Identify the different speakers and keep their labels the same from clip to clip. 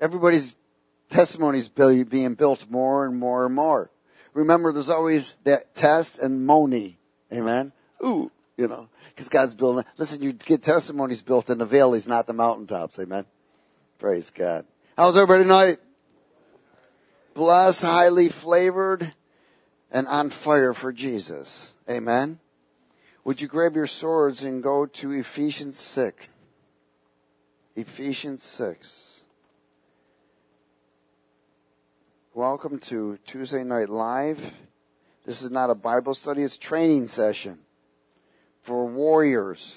Speaker 1: Everybody's testimony is being built more and more and more. Remember, there's always that test and money. Amen? Ooh, because God's building. Listen, you get testimonies built in the valleys, not the mountaintops. Amen? Praise God. How's everybody tonight? Blessed, highly flavored, and on fire for Jesus. Amen? Would you grab your swords and go to Ephesians 6? Ephesians 6. Welcome to Tuesday Night Live. This is not a Bible study, it's a training session for warriors.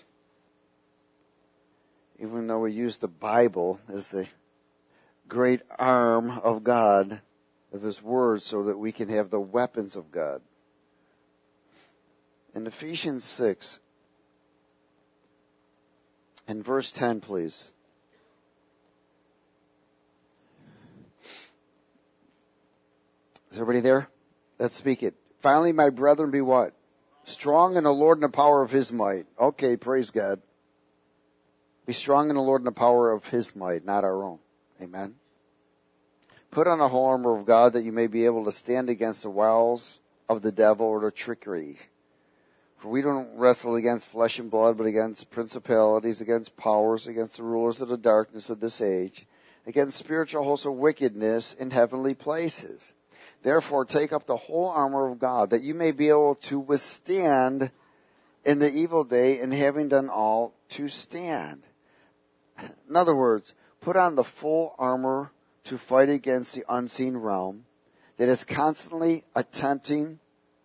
Speaker 1: Even though we use the Bible as the great arm of God, of His Word, so that we can have the weapons of God. In Ephesians 6, and verse 10, please. Is everybody there? Let's speak it. Finally, my brethren, be what? Strong in the Lord and the power of His might. Okay, praise God. Be strong in the Lord and the power of His might, not our own. Amen. Put on the whole armor of God that you may be able to stand against the wiles of the devil or the trickery. For we don't wrestle against flesh and blood, but against principalities, against powers, against the rulers of the darkness of this age, against spiritual hosts of wickedness in heavenly places. Therefore, take up the whole armor of God, that you may be able to withstand in the evil day, and having done all, to stand. In other words, put on the full armor to fight against the unseen realm that is constantly attempting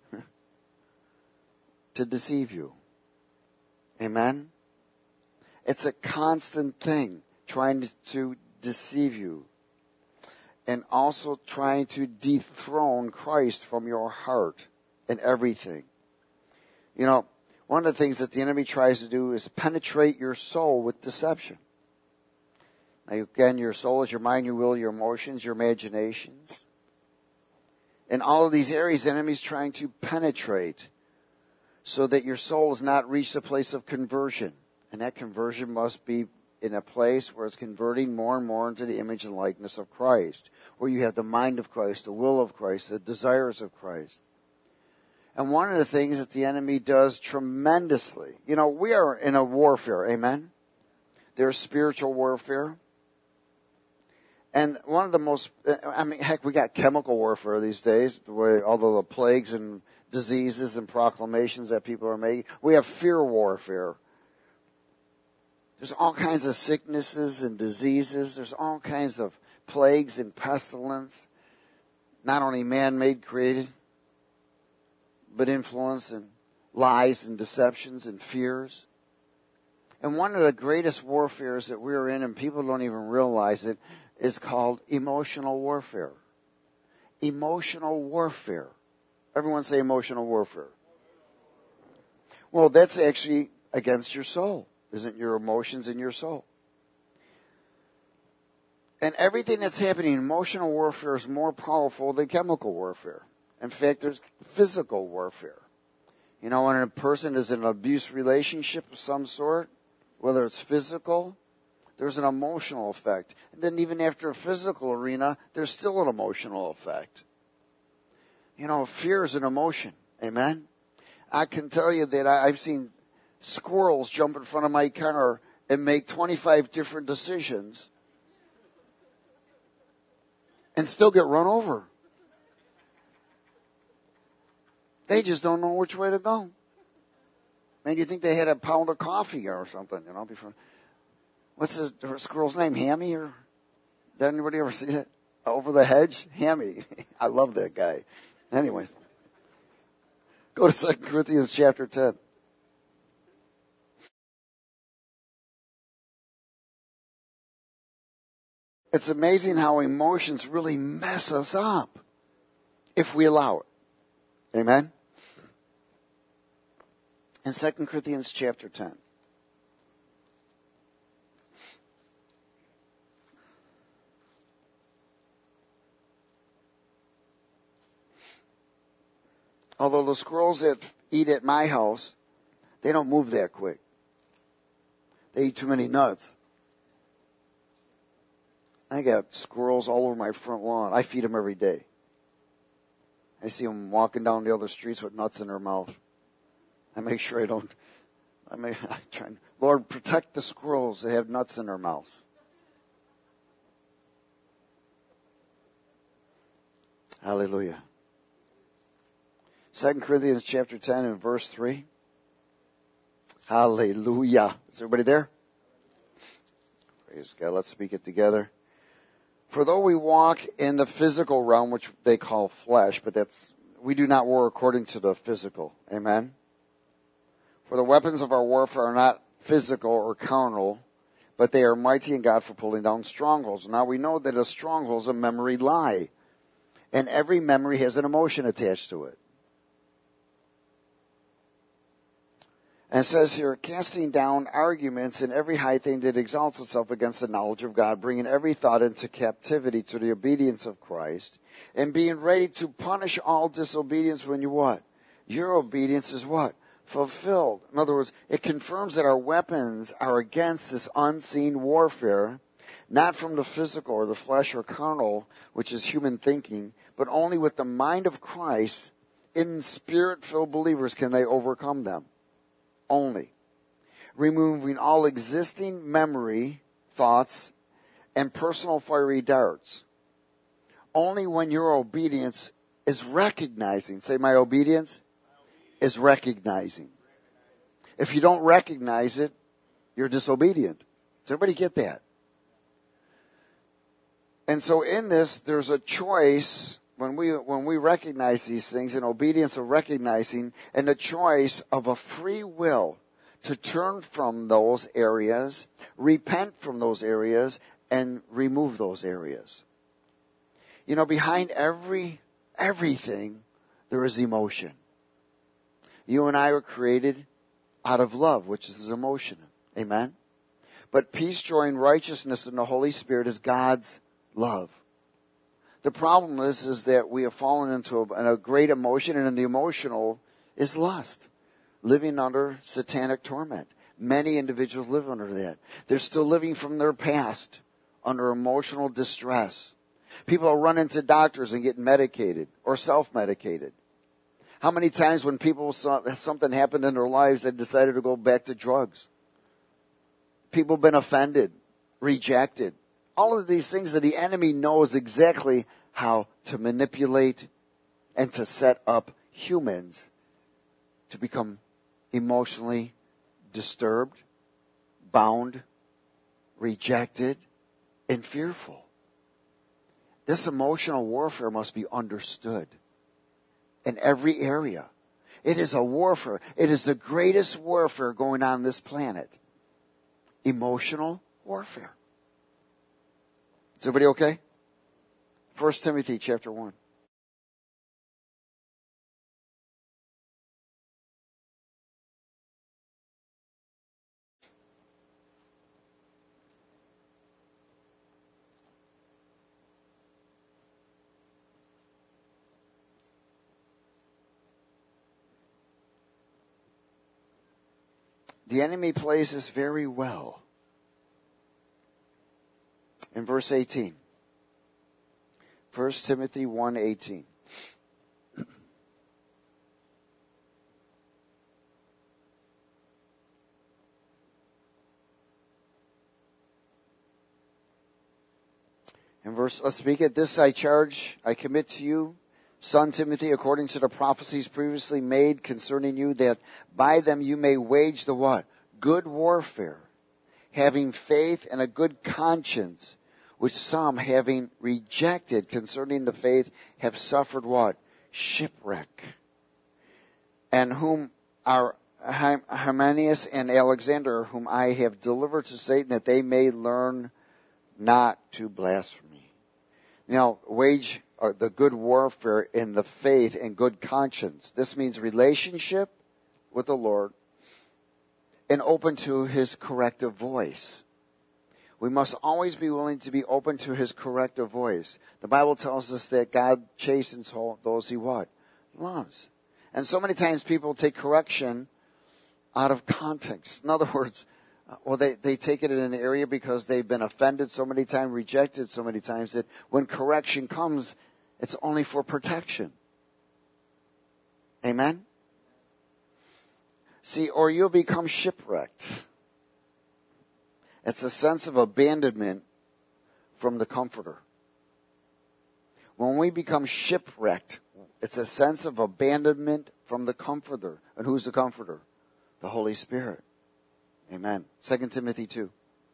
Speaker 1: to deceive you. Amen? It's a constant thing trying to deceive you. And also trying to dethrone Christ from your heart and everything. One of the things that the enemy tries to do is penetrate your soul with deception. Now, again, your soul is your mind, your will, your emotions, your imaginations. In all of these areas, the enemy is trying to penetrate so that your soul has not reached the place of conversion. And that conversion must be in a place where it's converting more and more into the image and likeness of Christ, where you have the mind of Christ, the will of Christ, the desires of Christ. And one of the things that the enemy does tremendously, we are in a warfare, amen? There's spiritual warfare. And one of the most, we got chemical warfare these days, the way all the plagues and diseases and proclamations that people are making. We have fear warfare. There's all kinds of sicknesses and diseases. There's all kinds of plagues and pestilence. Not only man-made created, but influence and lies and deceptions and fears. And one of the greatest warfares that we're in, and people don't even realize it, is called emotional warfare. Emotional warfare. Everyone say emotional warfare. Well, that's actually against your soul. Isn't your emotions in your soul? And everything that's happening, emotional warfare is more powerful than chemical warfare. In fact, there's physical warfare. When a person is in an abuse relationship of some sort, whether it's physical, there's an emotional effect. And then even after a physical arena, there's still an emotional effect. Fear is an emotion. Amen? I can tell you that I've seen squirrels jump in front of my car and make 25 different decisions and still get run over. They just don't know which way to go. Man, you think they had a pound of coffee or something, before. What's her squirrel's name? Hammy? Or did anybody ever see it? Over the Hedge? Hammy. I love that guy. Anyways. Go to 2 Corinthians chapter 10. It's amazing how emotions really mess us up if we allow it. Amen? In 2 Corinthians chapter 10. Although the squirrels that eat at my house, they don't move that quick. They eat too many nuts. I got squirrels all over my front lawn. I feed them every day. I see them walking down the other streets with nuts in their mouth. I make sure I try and, Lord, protect the squirrels that have nuts in their mouths. Hallelujah. 2 Corinthians chapter 10 and verse 3. Hallelujah. Is everybody there? Praise God. Let's speak it together. For though we walk in the physical realm, which they call flesh, but we do not war according to the physical. Amen? For the weapons of our warfare are not physical or carnal, but they are mighty in God for pulling down strongholds. Now we know that a stronghold is a memory lie. And every memory has an emotion attached to it. And it says here, casting down arguments and every high thing that exalts itself against the knowledge of God, bringing every thought into captivity to the obedience of Christ, and being ready to punish all disobedience when you what? Your obedience is what? Fulfilled. In other words, it confirms that our weapons are against this unseen warfare, not from the physical or the flesh or carnal, which is human thinking, but only with the mind of Christ. In spirit-filled believers can they overcome them. Only. Removing all existing memory, thoughts, and personal fiery darts. Only when your obedience is recognizing. Say, my obedience is recognizing. If you don't recognize it, you're disobedient. Does everybody get that? And so in this, there's a choice when we recognize these things, in obedience of recognizing, and the choice of a free will to turn from those areas, repent from those areas, and remove those areas. You know, behind everything, there is emotion. You and I were created out of love, which is emotion. Amen? But peace, joy, and righteousness in the Holy Spirit is God's love. The problem is that we have fallen into a great emotion, and in the emotional is lust, living under satanic torment. Many individuals live under that. They're still living from their past under emotional distress. People will run into doctors and get medicated or self-medicated. How many times when people saw something happened in their lives, they decided to go back to drugs? People have been offended, rejected. All of these things that the enemy knows exactly how to manipulate and to set up humans to become emotionally disturbed, bound, rejected, and fearful. This emotional warfare must be understood in every area. It is a warfare. It is the greatest warfare going on this planet. Emotional warfare. Is everybody okay? 1 Timothy chapter 1. The enemy plays this very well. In verse 18. 1 Timothy 1:18. Let's speak it. This I commit to you, son Timothy, according to the prophecies previously made concerning you, that by them you may wage the what? Good warfare, having faith and a good conscience, which some, having rejected concerning the faith, have suffered what? Shipwreck. And whom are Hymenaeus and Alexander, whom I have delivered to Satan, that they may learn not to blaspheme. Now, wage the good warfare in the faith and good conscience. This means relationship with the Lord and open to His corrective voice. We must always be willing to be open to His corrective voice. The Bible tells us that God chastens those He what? Loves. And so many times people take correction out of context. In other words, Well, they take it in an area because they've been offended so many times, rejected so many times, that when correction comes, it's only for protection. Amen? See, or you'll become shipwrecked. It's a sense of abandonment from the Comforter. When we become shipwrecked, it's a sense of abandonment from the Comforter. And who's the Comforter? The Holy Spirit. Amen. 2 Timothy 2.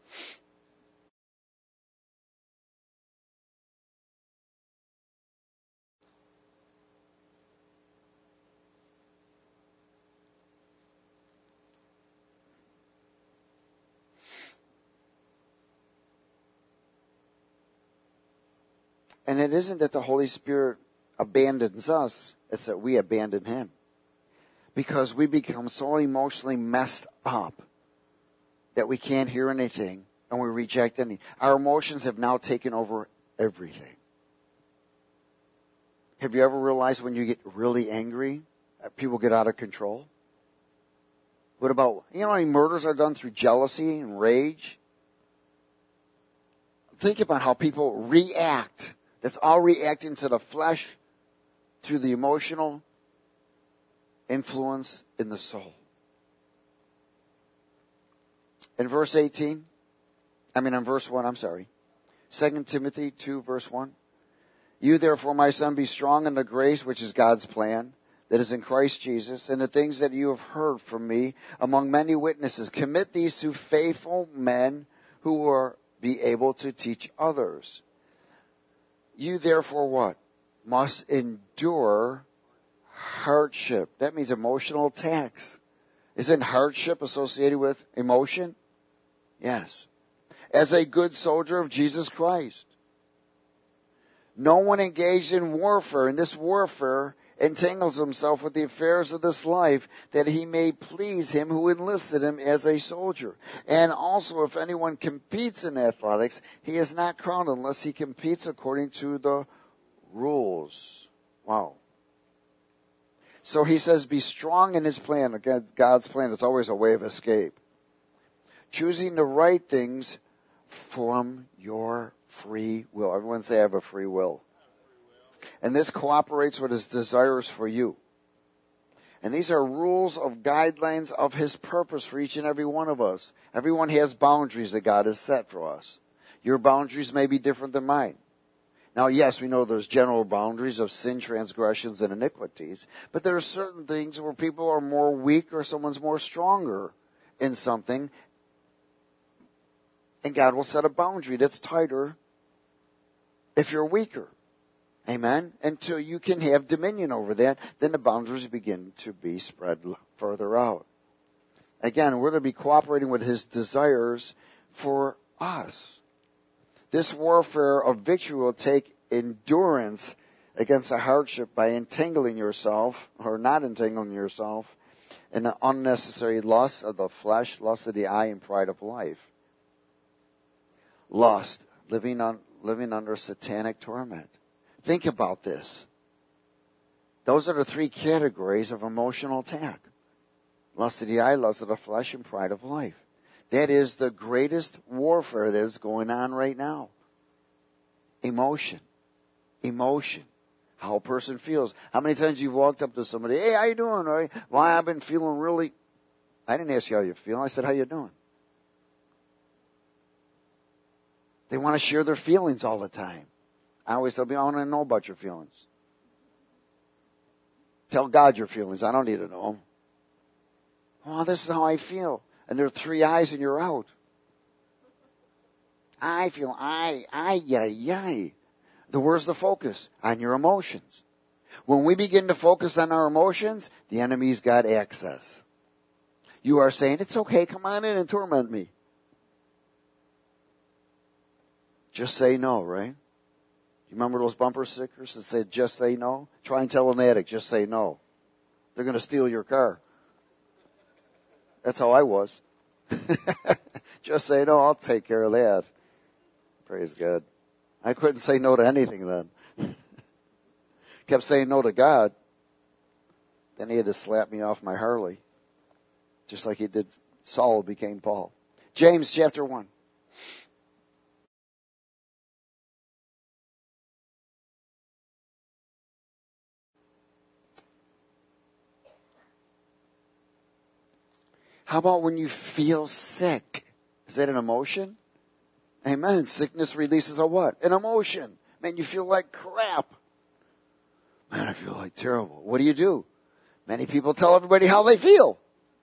Speaker 1: And it isn't that the Holy Spirit abandons us, it's that we abandon Him. Because we become so emotionally messed up that we can't hear anything and we reject anything. Our emotions have now taken over everything. Have you ever realized when you get really angry, people get out of control? What about, you know how many murders are done through jealousy and rage? Think about how people react. That's all reacting to the flesh through the emotional influence in the soul. In verse 1, 2 Timothy 2, verse 1. You therefore, my son, be strong in the grace which is God's plan, that is in Christ Jesus, and the things that you have heard from me among many witnesses. Commit these to faithful men who will be able to teach others. You therefore what? Must endure hardship. That means emotional attacks. Isn't hardship associated with emotion? Yes. As a good soldier of Jesus Christ. No one engaged in warfare, and this warfare entangles himself with the affairs of this life, that he may please him who enlisted him as a soldier. And also, if anyone competes in athletics, he is not crowned unless he competes according to the rules. Wow. So he says, be strong in his plan. Again, God's plan is always a way of escape. Choosing the right things from your free will. Everyone say, I have a free will. And this cooperates with his desires for you. And these are rules of guidelines of his purpose for each and every one of us. Everyone has boundaries that God has set for us. Your boundaries may be different than mine. Now, yes, we know there's general boundaries of sin, transgressions, and iniquities. But there are certain things where people are more weak or someone's more stronger in something. And God will set a boundary that's tighter if you're weaker. Amen? Until you can have dominion over that, then the boundaries begin to be spread further out. Again, we're to be cooperating with his desires for us. This warfare of victory will take endurance against a hardship by entangling yourself, or not entangling yourself, in the unnecessary lust of the flesh, lust of the eye, and pride of life. Lust, living under satanic torment. Think about this. Those are the three categories of emotional attack. Lust of the eye, lust of the flesh, and pride of life. That is the greatest warfare that is going on right now. Emotion. Emotion. How a person feels. How many times you've walked up to somebody, hey, how you doing? Right? Well, I've been feeling really... I didn't ask you how you feel. I said, how you doing? They want to share their feelings all the time. I always tell people, I want to know about your feelings. Tell God your feelings. I don't need to know them. Oh, this is how I feel. And there are three eyes and you're out. I feel, Where's the focus? On your emotions. When we begin to focus on our emotions, the enemy's got access. You are saying, it's okay, come on in and torment me. Just say no, right? You remember those bumper stickers that said, just say no? Try and tell an addict, just say no. They're going to steal your car. That's how I was. Just say no, I'll take care of that. Praise God. I couldn't say no to anything then. Kept saying no to God. Then he had to slap me off my Harley. Just like he did, Saul became Paul. James chapter 1. How about when you feel sick? Is that an emotion? Amen. Sickness releases a what? An emotion. Man, you feel like crap. Man, I feel like terrible. What do? Many people tell everybody how they feel.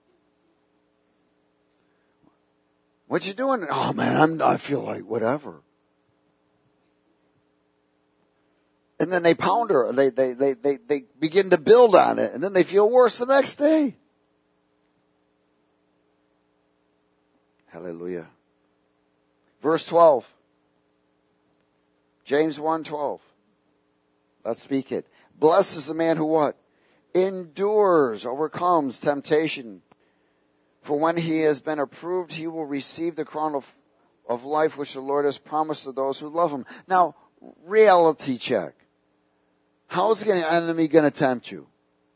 Speaker 1: What you doing? Oh man, I feel like whatever. And then they ponder, they begin to build on it, and then they feel worse the next day. Hallelujah. Verse 12. James 1:12. Let's speak it. Blessed is the man who what? Endures, overcomes temptation. For when he has been approved, he will receive the crown of life which the Lord has promised to those who love him. Now, reality check. How is the enemy going to tempt you?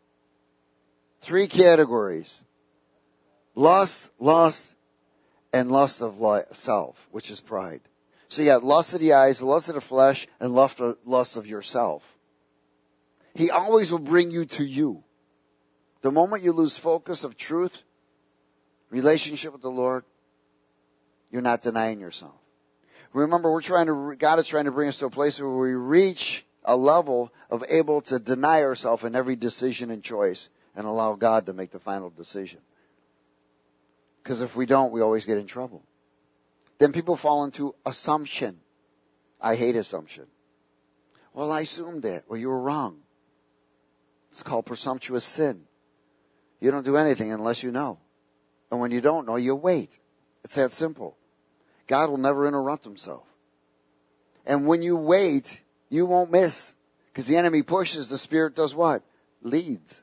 Speaker 1: 3 categories. Lust, and lust of self, which is pride. So you got lust of the eyes, lust of the flesh, and lust of yourself. He always will bring you to you. The moment you lose focus of truth, relationship with the Lord, you're not denying yourself. Remember, God is trying to bring us to a place where we reach a level of able to deny ourselves in every decision and choice and allow God to make the final decision. Because if we don't, we always get in trouble. Then people fall into assumption. I hate assumption. Well, I assumed that. Well, you were wrong. It's called presumptuous sin. You don't do anything unless you know. And when you don't know, you wait. It's that simple. God will never interrupt himself. And when you wait, you won't miss. Because the enemy pushes, the Spirit does what? Leads.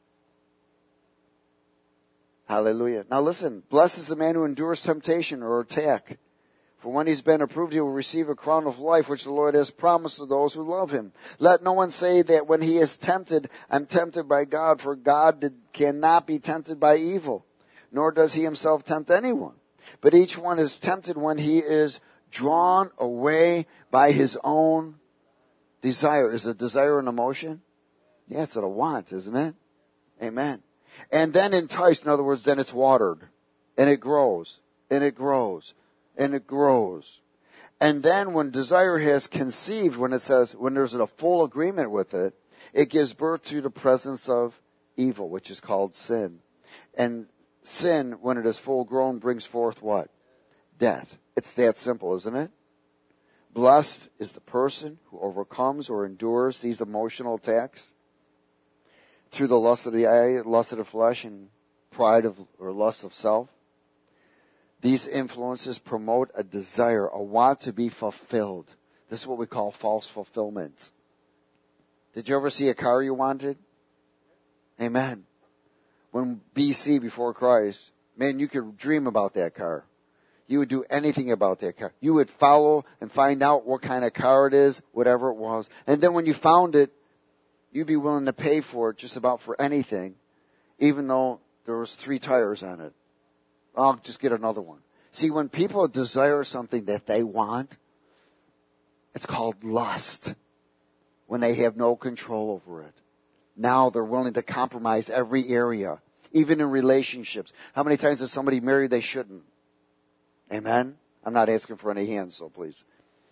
Speaker 1: Hallelujah. Now listen, blessed is the man who endures temptation or attack. For when he's been approved, he will receive a crown of life, which the Lord has promised to those who love him. Let no one say that when he is tempted, I'm tempted by God, for God cannot be tempted by evil, nor does he himself tempt anyone. But each one is tempted when he is drawn away by his own desire. Is a desire an emotion? Yeah, it's a want, isn't it? Amen. And then enticed, in other words, then it's watered. And it grows. And it grows. And it grows. And then when desire has conceived, when there's a full agreement with it, it gives birth to the presence of evil, which is called sin. And sin, when it is full grown, brings forth what? Death. It's that simple, isn't it? Blessed is the person who overcomes or endures these emotional attacks through the lust of the eye, lust of the flesh, and pride or lust of self. These influences promote a desire, a want to be fulfilled. This is what we call false fulfillment. Did you ever see a car you wanted? Amen. When BC, before Christ, man, you could dream about that car. You would do anything about that car. You would follow and find out what kind of car it is, whatever it was. And then when you found it, you'd be willing to pay for it just about for anything, even though there was 3 tires on it. I'll just get another one. See, when people desire something that they want, it's called lust. When they have no control over it. Now they're willing to compromise every area, even in relationships. How many times has somebody married they shouldn't? Amen? I'm not asking for any hands, so please.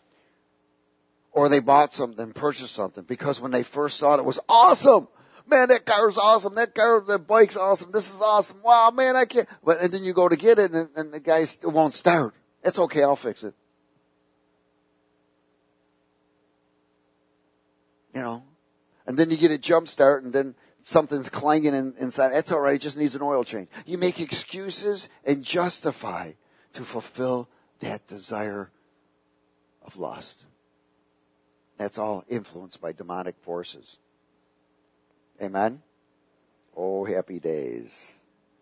Speaker 1: Or they bought something, purchased something, because when they first saw it was awesome. Man, that car's awesome. That bike's awesome. This is awesome. Wow, man, I can't. And then you go to get it, and the guy still won't start. It's okay, I'll fix it. You know? And then you get a jump start, and then something's clanging inside. It's all right, it just needs an oil change. You make excuses and justify to fulfill that desire of lust. That's all influenced by demonic forces. Amen? Oh, happy days.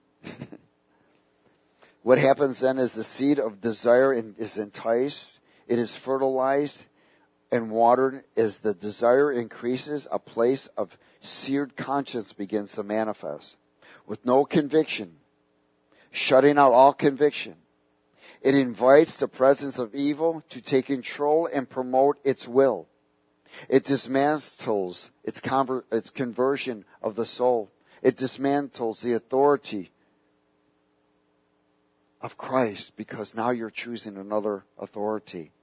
Speaker 1: What happens then is the seed of desire is enticed. It is fertilized and watered. As the desire increases, a place of seared conscience begins to manifest. With no conviction, shutting out all conviction. It invites the presence of evil to take control and promote its will. It dismantles its conversion of the soul. It dismantles the authority of Christ because now you're choosing another authority.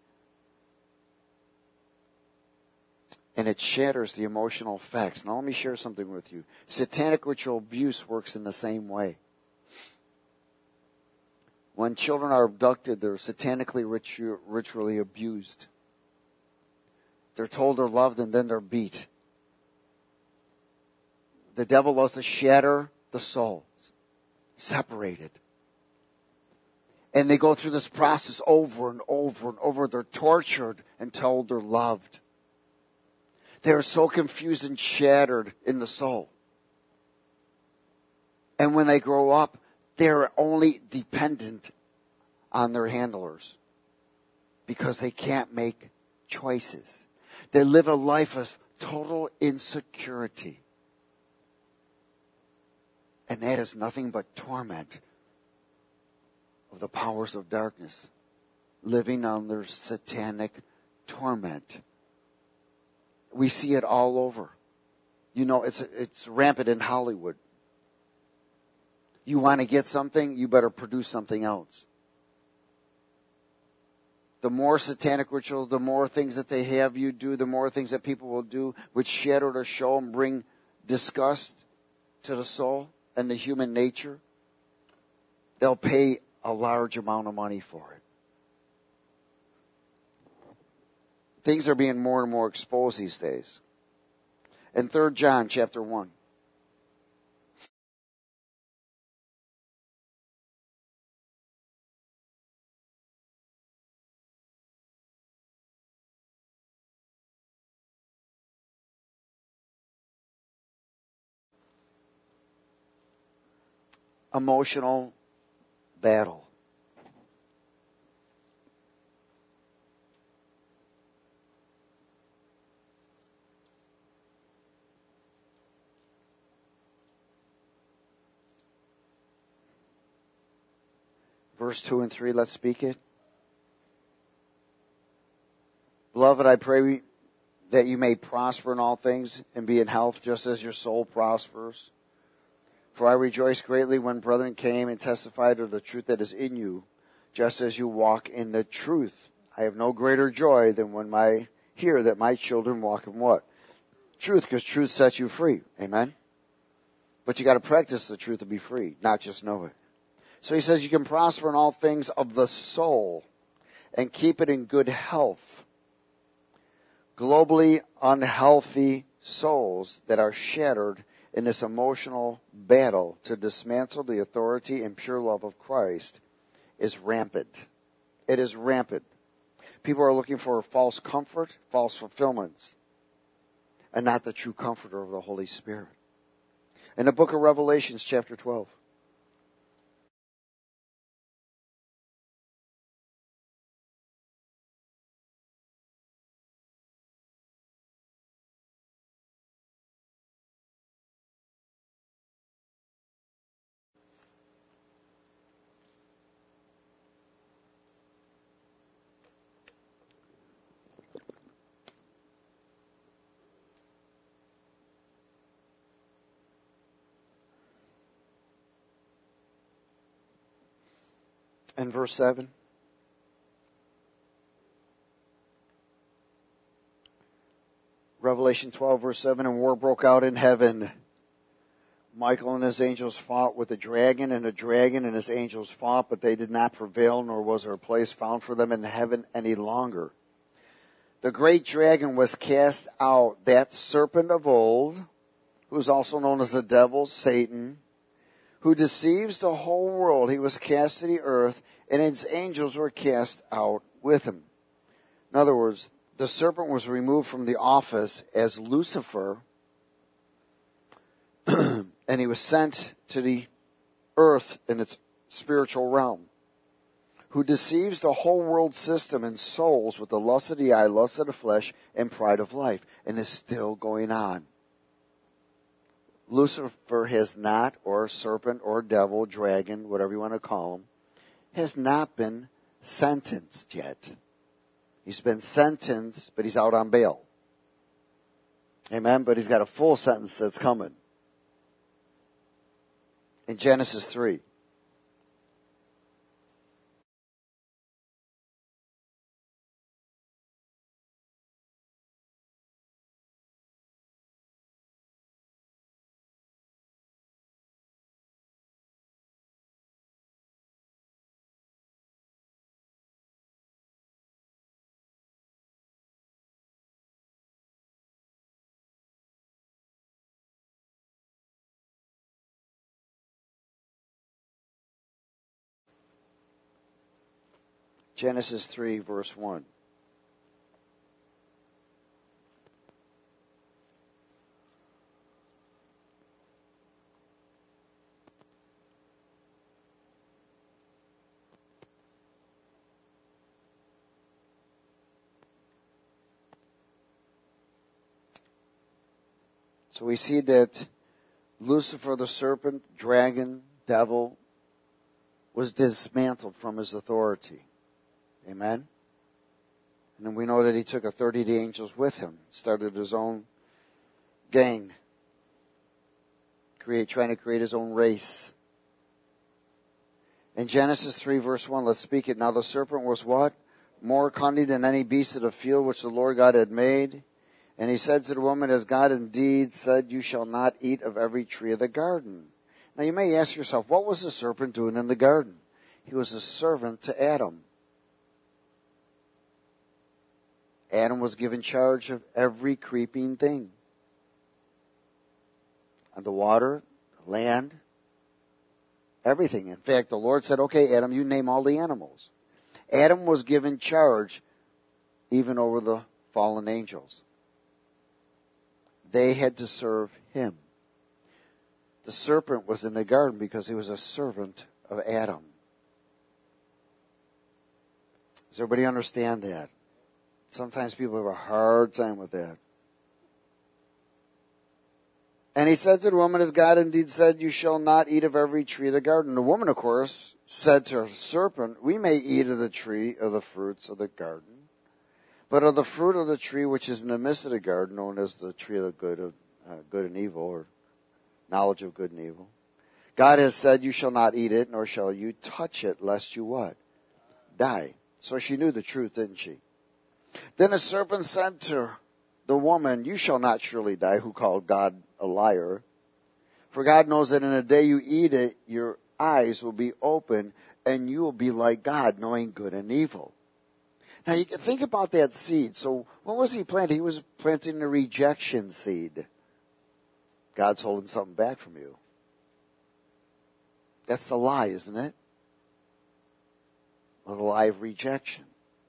Speaker 1: And it shatters the emotional effects. Now let me share something with you. Satanic ritual abuse works in the same way. When children are abducted, they're satanically ritually abused. They're told they're loved and then they're beat. The devil loves to shatter the soul, separate it. And they go through this process over and over and over. They're tortured and told they're loved. They are so confused and shattered in the soul. And when they grow up, they're only dependent on their handlers because they can't make choices. They live a life of total insecurity. And that is nothing but torment of the powers of darkness, living under satanic torment. We see it all over. You know, it's rampant in Hollywood. You want to get something, you better produce something else. The more satanic ritual, the more things that they have you do, the more things that people will do which shadow the show and bring disgust to the soul and the human nature. They'll pay a large amount of money for it. Things are being more and more exposed these days. In 3 John chapter 1. Emotional battle. Verse 2 and 3, let's speak it. Beloved, I pray that you may prosper in all things and be in health just as your soul prospers. For I rejoiced greatly when brethren came and testified of the truth that is in you, just as you walk in the truth. I have no greater joy than when I hear that my children walk in what? Truth, because truth sets you free. Amen? But you got to practice the truth to be free, not just know it. So he says you can prosper in all things of the soul and keep it in good health. Globally unhealthy souls that are shattered in this emotional battle to dismantle the authority and pure love of Christ is rampant. It is rampant. People are looking for false comfort, false fulfillments, and not the true comforter of the Holy Spirit. In the book of Revelations, chapter 12. And verse 7. Revelation 12, verse 7, and war broke out in heaven. Michael and his angels fought with the dragon and his angels fought, but they did not prevail, nor was there a place found for them in heaven any longer. The great dragon was cast out, that serpent of old, who is also known as the devil, Satan, who deceives the whole world. He was cast to the earth, and his angels were cast out with him. In other words, the serpent was removed from the office as Lucifer, and he was sent to the earth in its spiritual realm, who deceives the whole world system and souls with the lust of the eye, lust of the flesh, and pride of life, and is still going on. Lucifer has not, or serpent, or devil, dragon, whatever you want to call him, has not been sentenced yet. He's been sentenced, but he's out on bail. Amen? But he's got a full sentence that's coming. In Genesis 3. Genesis 3, verse 1. So we see that Lucifer, the serpent, dragon, devil, was dismantled from his authority. Amen? And then we know that he took 30 angels with him, started his own gang, trying to create his own race. In Genesis 3, verse 1, let's speak it. Now the serpent was what? More cunning than any beast of the field which the Lord God had made. And he said to the woman, as God indeed said, you shall not eat of every tree of the garden. Now you may ask yourself, what was the serpent doing in the garden? He was a servant to Adam. Adam was given charge of every creeping thing. On the water, the land, everything. In fact, the Lord said, okay, Adam, you name all the animals. Adam was given charge even over the fallen angels. They had to serve him. The serpent was in the garden because he was a servant of Adam. Does everybody understand that? Sometimes people have a hard time with that. And he said to the woman, as God indeed said, you shall not eat of every tree of the garden. The woman, of course, said to the serpent, we may eat of the tree of the fruits of the garden. But of the fruit of the tree which is in the midst of the garden, known as the tree of the good and evil, or knowledge of good and evil, God has said, you shall not eat it, nor shall you touch it, lest you what? Die. So she knew the truth, didn't she? Then the serpent said to the woman, you shall not surely die, who called God a liar. For God knows that in the day you eat it, your eyes will be open, and you will be like God, knowing good and evil. Now you can think about that seed. So what was he planting? He was planting a rejection seed. God's holding something back from you. That's the lie, isn't it? The lie of rejection.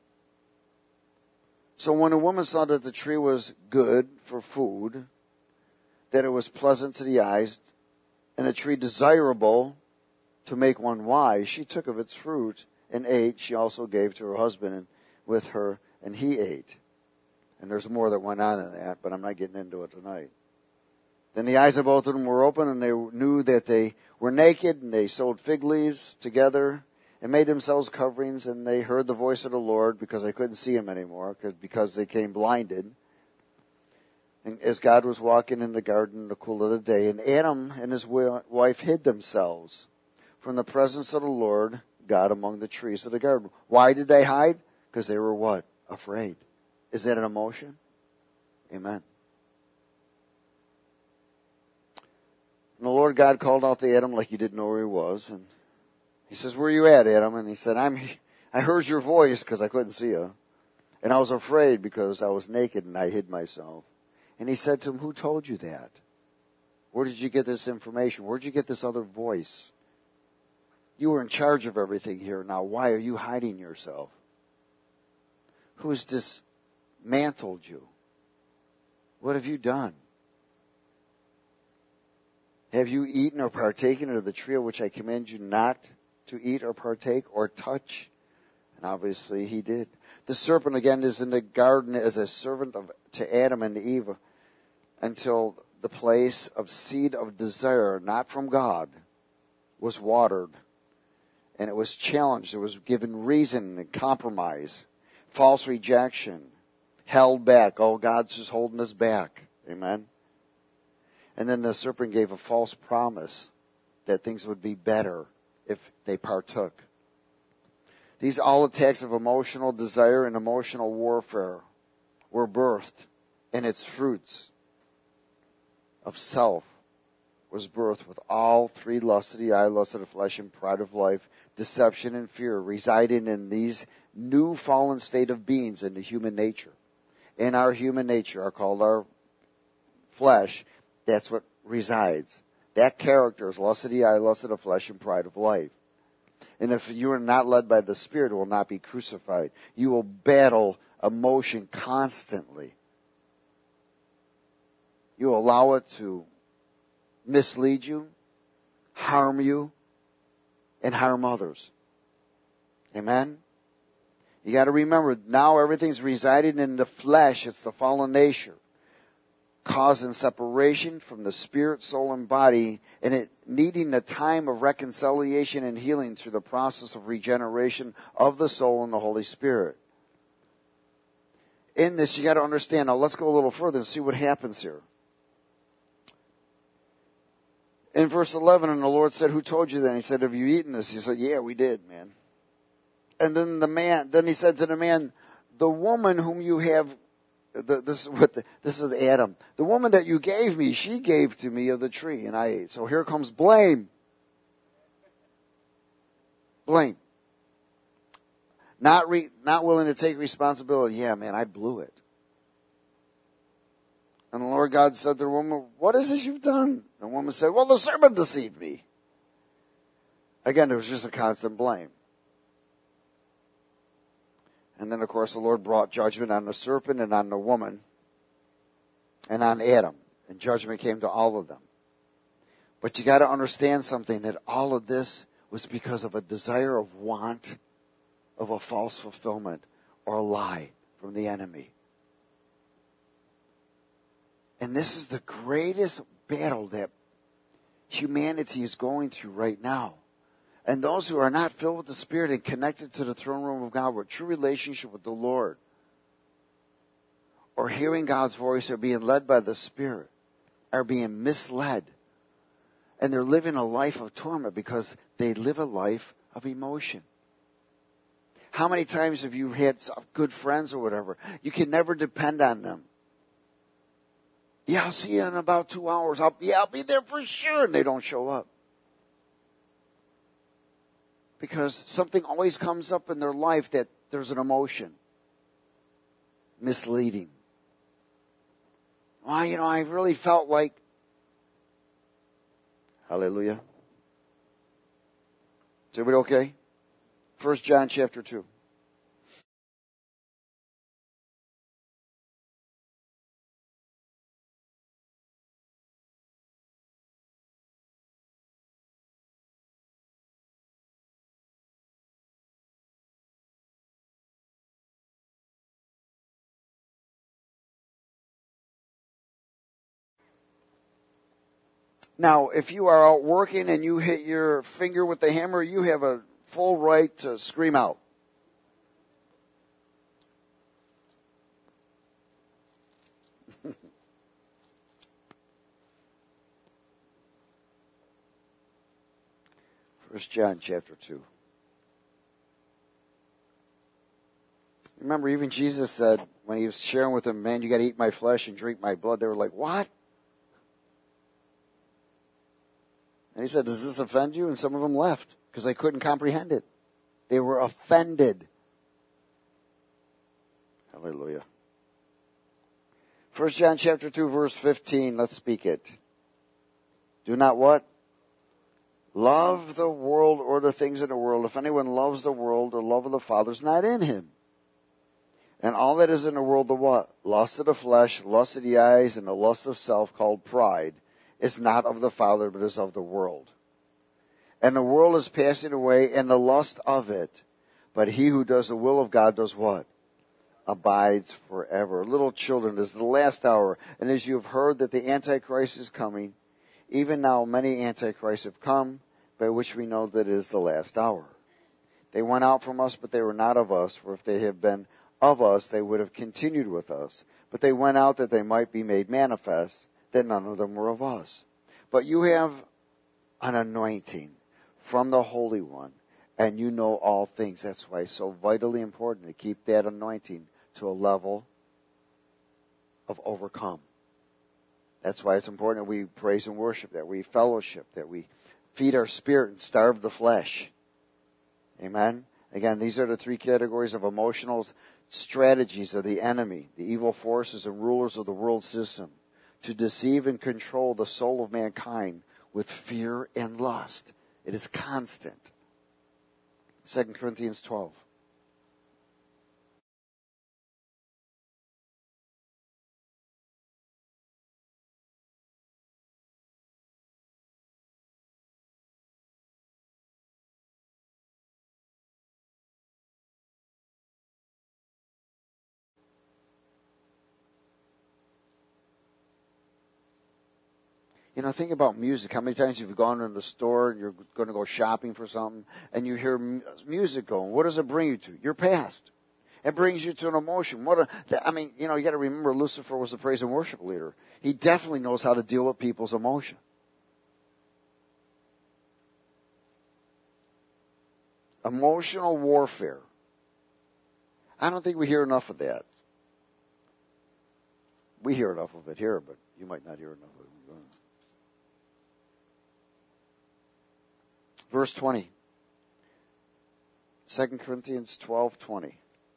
Speaker 1: So when a woman saw that the tree was good for food, that it was pleasant to the eyes, and a tree desirable to make one wise, she took of its fruit and ate. She also gave to her husband with her, and he ate. And there's more that went on in that, but I'm not getting into it tonight. Then the eyes of both of them were open, and they knew that they were naked, and they sewed fig leaves together and made themselves coverings, and they heard the voice of the Lord because they couldn't see him anymore because they came blinded. And as God was walking in the garden in the cool of the day, and Adam and his wife hid themselves from the presence of the Lord God among the trees of the garden. Why did they hide? Because they were what? Afraid. Is that an emotion? Amen. And the Lord God called out to Adam like he didn't know where he was. And he says, where are you at, Adam? And he said, I heard your voice because I couldn't see you. And I was afraid because I was naked and I hid myself. And he said to him, who told you that? Where did you get this information? Where did you get this other voice? You were in charge of everything here. Now why are you hiding yourself? Who has dismantled you? What have you done? Have you eaten or partaken of the tree of which I command you not to eat or partake or touch? And obviously he did. The serpent again is in the garden as a servant to Adam and Eve until the place of seed of desire, not from God, was watered. And it was challenged. It was given reason and compromise. False rejection. Held back. Oh, God's just holding us back. Amen. And then the serpent gave a false promise that things would be better if they partook. These all attacks of emotional desire and emotional warfare were birthed, and its fruits of self was birthed with all three lusts of the eye, lust of the flesh, and pride of life, deception and fear, residing in these new fallen state of beings in the human nature. In our human nature are called our flesh. That's what resides. That character is lust of the eye, lust of the flesh, and pride of life. And if you are not led by the Spirit, it will not be crucified. You will battle emotion constantly. You allow it to mislead you, harm you, and harm others. Amen? You got to remember, now everything's residing in the flesh. It's the fallen nature, causing separation from the spirit, soul, and body, and it needing the time of reconciliation and healing through the process of regeneration of the soul and the Holy Spirit. In this, you got to understand. Now, let's go a little further and see what happens here. In verse 11, and the Lord said, "Who told you that?" And he said, "Have you eaten this?" He said, "Yeah, we did, man." And then he said to the man, "The woman whom you have," this is Adam. "The woman that you gave me, she gave to me of the tree, and I ate." So here comes blame. Blame. Not willing to take responsibility. Yeah, man, I blew it. And the Lord God said to the woman, "What is this you've done?" And the woman said, "Well, the serpent deceived me." Again, it was just a constant blame. And then, of course, the Lord brought judgment on the serpent and on the woman and on Adam. And judgment came to all of them. But you got to understand something, that all of this was because of a desire of want, of a false fulfillment, or a lie from the enemy. And this is the greatest battle that humanity is going through right now. And those who are not filled with the Spirit and connected to the throne room of God with true relationship with the Lord, or hearing God's voice, or being led by the Spirit, are being misled. And they're living a life of torment because they live a life of emotion. How many times have you had good friends or whatever? You can never depend on them. "Yeah, I'll see you in about 2 hours. I'll be there for sure." And they don't show up. Because something always comes up in their life that there's an emotion. Misleading. "Well, I really felt like..." Hallelujah. Is everybody okay? 1 John chapter 2. Now, if you are out working and you hit your finger with the hammer, you have a full right to scream out. First John chapter 2. Remember, even Jesus said, when he was sharing with them, "Man, you got to eat my flesh and drink my blood." They were like, "What?" And he said, "Does this offend you?" And some of them left because they couldn't comprehend it. They were offended. Hallelujah. 1 John chapter 2, verse 15. Let's speak it. "Do not" what? "Love the world or the things in the world. If anyone loves the world, the love of the Father is not in him. And all that is in the world, the what? Lust of the flesh, lust of the eyes, and the lust of self, called pride, is not of the Father, but is of the world. And the world is passing away, and the lust of it. But he who does the will of God does what? Abides forever." Little children, this is the last hour. And as you have heard that the Antichrist is coming, even now many Antichrists have come, by which we know that it is the last hour. They went out from us, but they were not of us. For if they had been of us, they would have continued with us. But they went out that they might be made manifest, that none of them were of us. But you have an anointing from the Holy One, and you know all things. That's why it's so vitally important to keep that anointing to a level of overcome. That's why it's important that we praise and worship, that we fellowship, that we feed our spirit and starve the flesh. Amen? Again, these are the three categories of emotional strategies of the enemy, the evil forces and rulers of the world system, to deceive and control the soul of mankind with fear and lust. It is constant. 2 Corinthians 12. You know, think about music. How many times you've gone in the store and you're going to go shopping for something and you hear music going? What does it bring you to? Your past. It brings you to an emotion. You got to remember Lucifer was the praise and worship leader. He definitely knows how to deal with people's emotion. Emotional warfare. I don't think we hear enough of that. We hear enough of it here, but you might not hear enough of it. Verse 20. 2 Corinthians 12:20.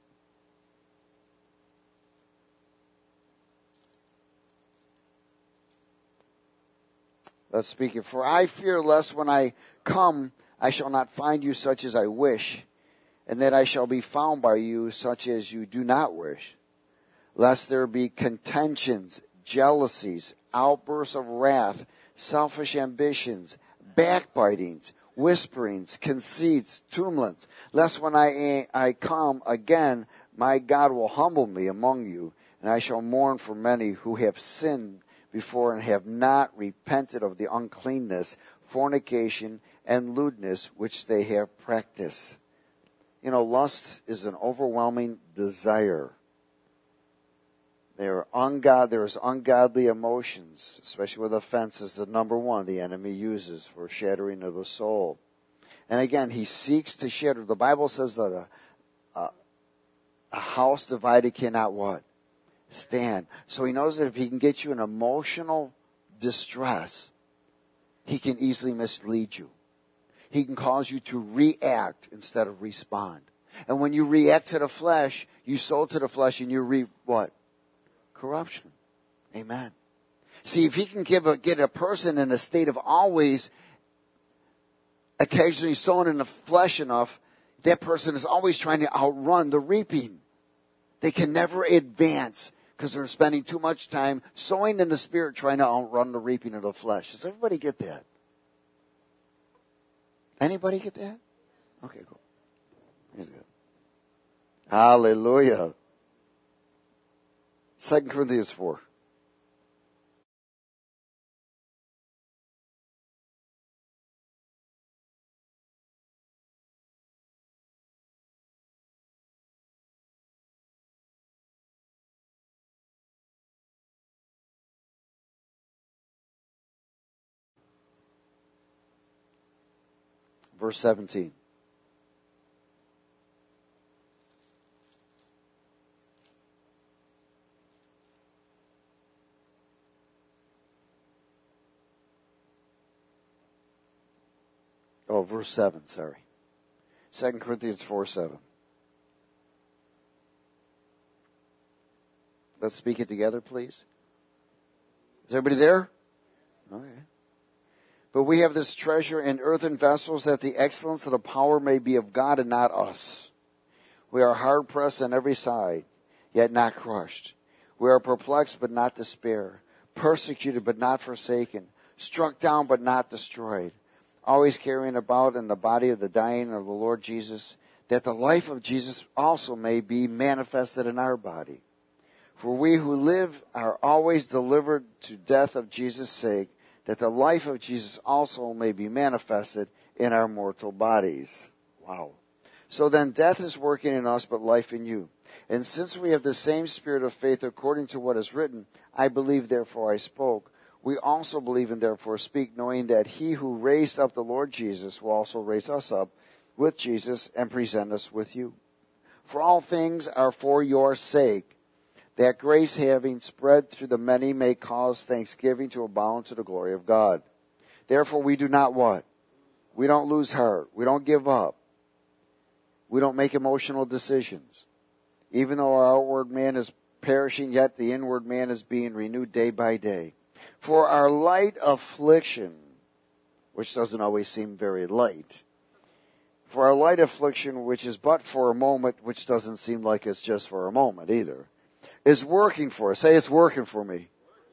Speaker 1: Let's speak it. For I fear lest when I come, I shall not find you such as I wish, and that I shall be found by you such as you do not wish. Lest there be contentions, jealousies, outbursts of wrath, selfish ambitions, backbitings, whisperings, conceits, tumults, lest when I come again, my God will humble me among you, and I shall mourn for many who have sinned before and have not repented of the uncleanness, fornication, and lewdness which they have practiced. You know, lust is an overwhelming desire. There's ungodly emotions, especially with offenses, the number one the enemy uses for shattering of the soul. And again, he seeks to shatter. The Bible says that a house divided cannot what? Stand. So he knows that if he can get you in emotional distress, he can easily mislead you. He can cause you to react instead of respond. And when you react to the flesh, you sow to the flesh and you reap what? Corruption. Amen. See, if he can get a person in a state of always occasionally sowing in the flesh enough, that person is always trying to outrun the reaping. They can never advance because they're spending too much time sowing in the spirit trying to outrun the reaping of the flesh. Does everybody get that? Anybody get that? Okay, cool. Here's good. Hallelujah. 2 Corinthians 4. Verse 17. Oh, verse 7, sorry. 2 Corinthians 4:7. Let's speak it together, please. Is everybody there? Okay. But we have this treasure in earthen vessels, that the excellence of the power may be of God and not us. We are hard pressed on every side, yet not crushed. We are perplexed, but not despair. Persecuted, but not forsaken. Struck down, but not destroyed. Always carrying about in the body of the dying of the Lord Jesus, that the life of Jesus also may be manifested in our body. For we who live are always delivered to death of Jesus' sake, that the life of Jesus also may be manifested in our mortal bodies. Wow. So then death is working in us, but life in you. And since we have the same spirit of faith according to what is written, I believe, therefore I spoke. We also believe and therefore speak, knowing that he who raised up the Lord Jesus will also raise us up with Jesus and present us with you. For all things are for your sake, that grace having spread through the many may cause thanksgiving to abound to the glory of God. Therefore we do not what? We don't lose heart. We don't give up. We don't make emotional decisions. Even though our outward man is perishing, yet the inward man is being renewed day by day. For our light affliction, which doesn't always seem very light, for our light affliction, which is but for a moment, which doesn't seem like it's just for a moment either, is working for us. Say, it's working for me.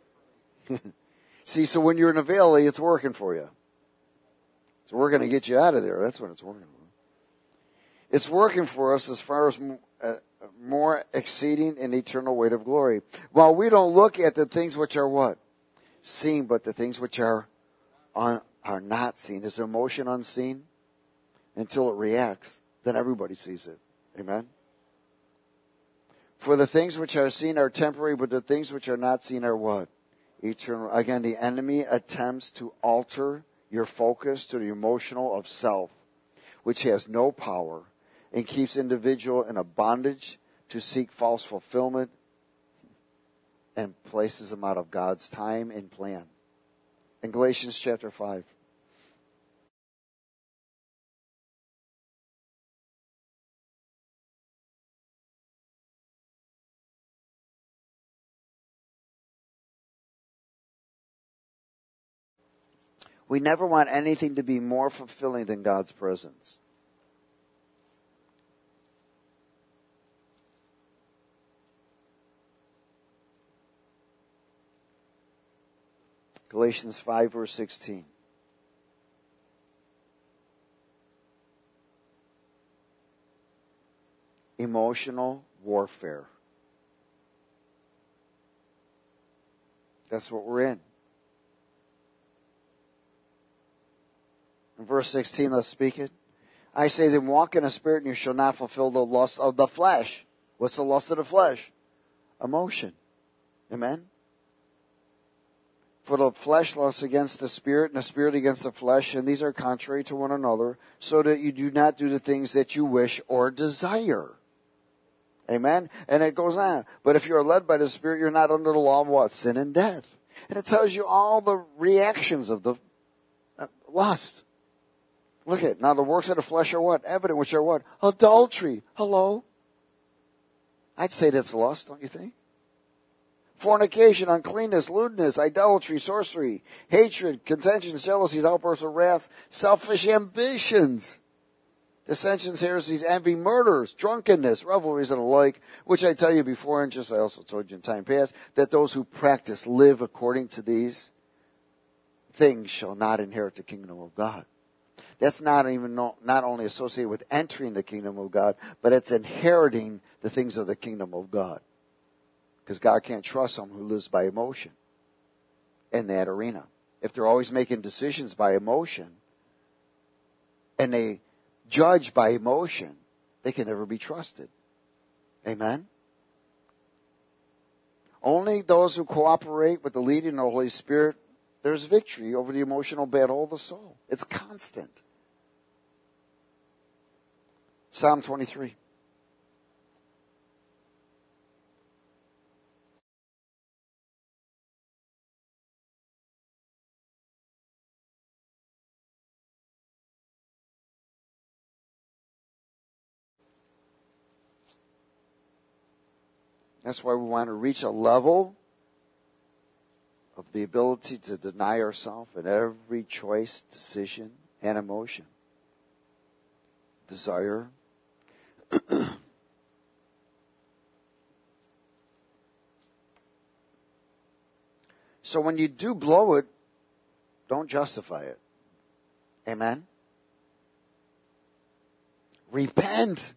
Speaker 1: See, so when you're in a valley, it's working for you. So we're going to get you out of there. That's when it's working for. It's working for us as far as more exceeding and eternal weight of glory. While we don't look at the things which are what? Seen, but the things which are not seen. Is emotion unseen? Until it reacts, then everybody sees it. Amen? For the things which are seen are temporary, but the things which are not seen are what? Eternal. Again, the enemy attempts to alter your focus to the emotional of self, which has no power, and keeps individual in a bondage to seek false fulfillment and places them out of God's time and plan. In Galatians chapter 5. We never want anything to be more fulfilling than God's presence. Galatians 5, verse 16. Emotional warfare. That's what we're in. In verse 16, let's speak it. I say then, walk in the Spirit, and you shall not fulfill the lust of the flesh. What's the lust of the flesh? Emotion. Amen? For the flesh lusts against the Spirit, and the Spirit against the flesh, and these are contrary to one another, so that you do not do the things that you wish or desire. Amen? And it goes on. But if you are led by the Spirit, you're not under the law of what? Sin and death. And it tells you all the reactions of the lust. Look at it. Now the works of the flesh are what? Evident, which are what? Adultery. Hello? I'd say that's lust, don't you think? Fornication, uncleanness, lewdness, idolatry, sorcery, hatred, contentions, jealousies, outbursts of wrath, selfish ambitions, dissensions, heresies, envy, murders, drunkenness, revelries, and the like, which I tell you before, and just I also told you in time past, that those who practice, live according to these things shall not inherit the kingdom of God. That's not only associated with entering the kingdom of God, but it's inheriting the things of the kingdom of God. Because God can't trust someone who lives by emotion in that arena. If they're always making decisions by emotion and they judge by emotion, they can never be trusted. Amen? Only those who cooperate with the leading of the Holy Spirit, there's victory over the emotional battle of the soul. It's constant. Psalm 23. That's why we want to reach a level of the ability to deny ourselves in every choice, decision, and emotion. Desire. So when you do blow it, don't justify it. Amen? Repent.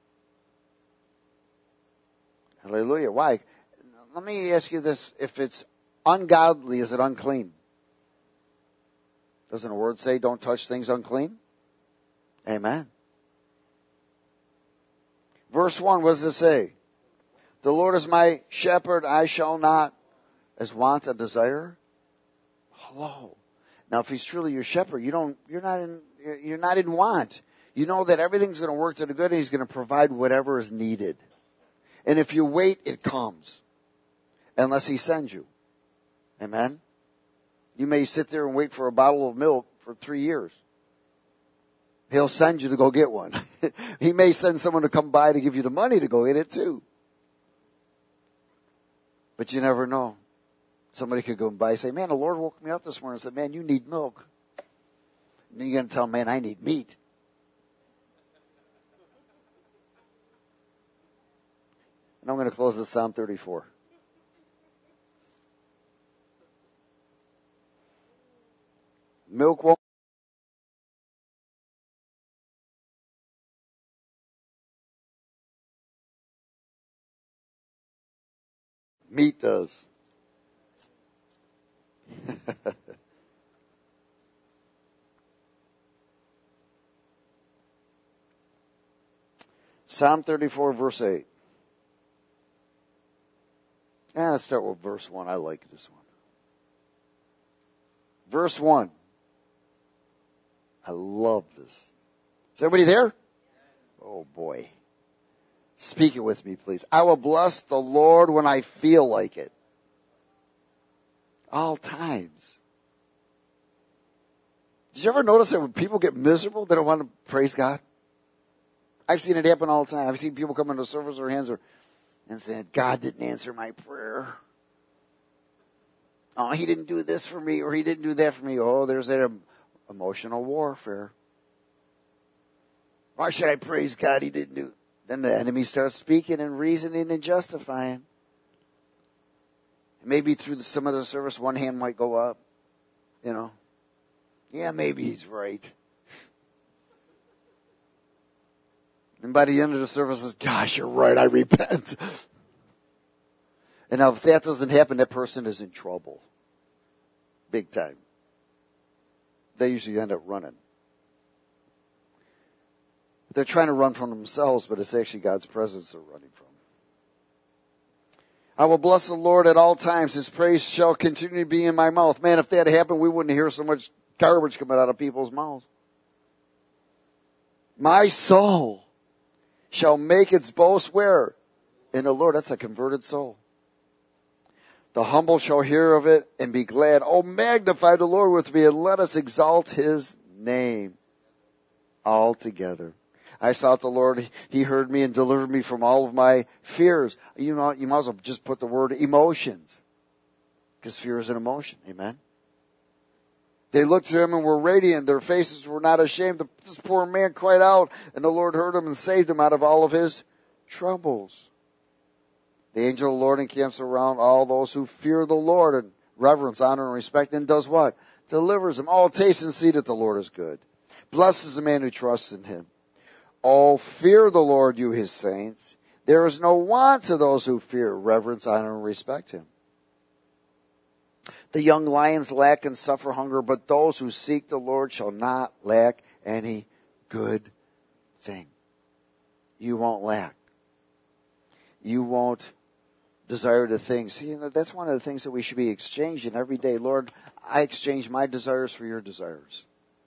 Speaker 1: Hallelujah. Why? Let me ask you this. If it's ungodly, is it unclean? Doesn't the word say don't touch things unclean? Amen. Verse 1, what does it say? The Lord is my shepherd, I shall not as want a desire. Hello. Now, if he's truly your shepherd, you're not in want. You know that everything's going to work to the good and he's going to provide whatever is needed. And if you wait, it comes. Unless he sends you. Amen? You may sit there and wait for a bottle of milk for 3 years. He'll send you to go get one. He may send someone to come by to give you the money to go get it too. But you never know. Somebody could go by and say, man, the Lord woke me up this morning and said, man, you need milk. And then you're going to tell him, man, I need meat. And I'm going to close with Psalm 34. Milk won't. Meat does. Psalm 34, verse 8. Let's start with verse 1. I like this one. Verse 1. I love this. Is everybody there? Oh boy. Speak it with me, please. I will bless the Lord when I feel like it. All times. Did you ever notice that when people get miserable, they don't want to praise God? I've seen it happen all the time. I've seen people come into service, their hands are, and saying, God didn't answer my prayer. Oh, he didn't do this for me, or he didn't do that for me. Oh, there's that emotional warfare. Why should I praise God? He didn't do. Then the enemy starts speaking and reasoning and justifying. Maybe through some of the service, one hand might go up. You know. Yeah, maybe he's right. And by the end of the service, says, gosh, you're right, I repent. And now if that doesn't happen, that person is in trouble. Big time. They usually end up running. They're trying to run from themselves, but it's actually God's presence they're running from. I will bless the Lord at all times. His praise shall continue to be in my mouth. Man, if that happened, we wouldn't hear so much garbage coming out of people's mouths. My soul shall make its boast where? In the Lord. That's a converted soul. The humble shall hear of it and be glad. Oh, magnify the Lord with me and let us exalt his name all together. I sought the Lord. He heard me and delivered me from all of my fears. You know, you might as well just put the word emotions. Because fear is an emotion. Amen. They looked to him and were radiant. Their faces were not ashamed. This poor man cried out, and the Lord heard him and saved him out of all of his troubles. The angel of the Lord encamps around all those who fear the Lord and reverence, honor, and respect, and does what? Delivers them. Oh, taste and see that the Lord is good. Blessed is the man who trusts in him. Oh, fear the Lord, you his saints. There is no want to those who fear, reverence, honor, and respect him. The young lions lack and suffer hunger, but those who seek the Lord shall not lack any good thing. You won't lack. You won't desire the things. You know, that's one of the things that we should be exchanging every day. Lord, I exchange my desires for your desires.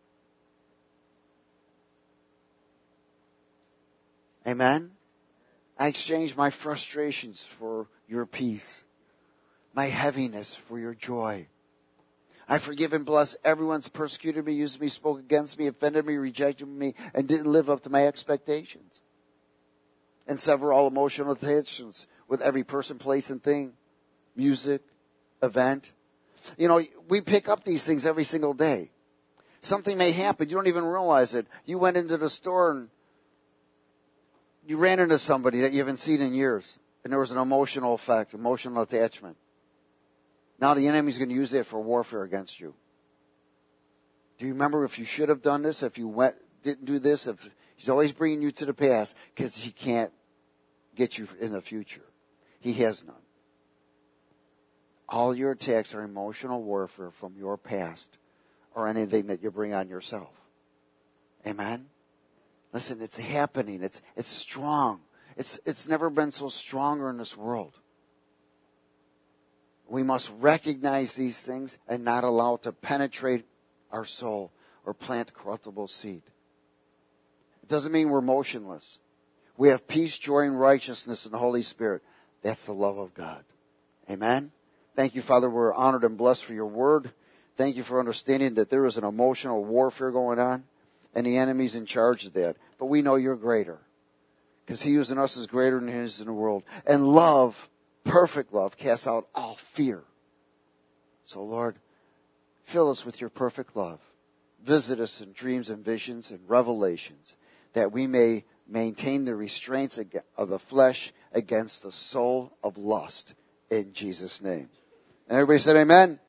Speaker 1: Amen? I exchange my frustrations for your peace. My heaviness for your joy. I forgive and bless everyone's persecuted me, used me, spoke against me, offended me, rejected me, and didn't live up to my expectations. And sever all emotional attachments with every person, place, and thing. Music, event. You know, we pick up these things every single day. Something may happen. You don't even realize it. You went into the store and you ran into somebody that you haven't seen in years. And there was an emotional effect, emotional attachment. Now the enemy's going to use that for warfare against you. Do you remember if you should have done this, if you didn't do this? If he's always bringing you to the past because he can't get you in the future. He has none. All your attacks are emotional warfare from your past or anything that you bring on yourself. Amen? Listen, it's happening. It's strong. It's never been so stronger in this world. We must recognize these things and not allow it to penetrate our soul or plant corruptible seed. It doesn't mean we're motionless. We have peace, joy, and righteousness in the Holy Spirit. That's the love of God. Amen? Thank you, Father. We're honored and blessed for your word. Thank you for understanding that there is an emotional warfare going on, and the enemy's in charge of that. But we know you're greater, because he who's in us is greater than he is in the world. And love, perfect love, casts out all fear. So, Lord, fill us with your perfect love. Visit us in dreams and visions and revelations, that we may maintain the restraints of the flesh against the soul of lust. In Jesus' name. And everybody said amen.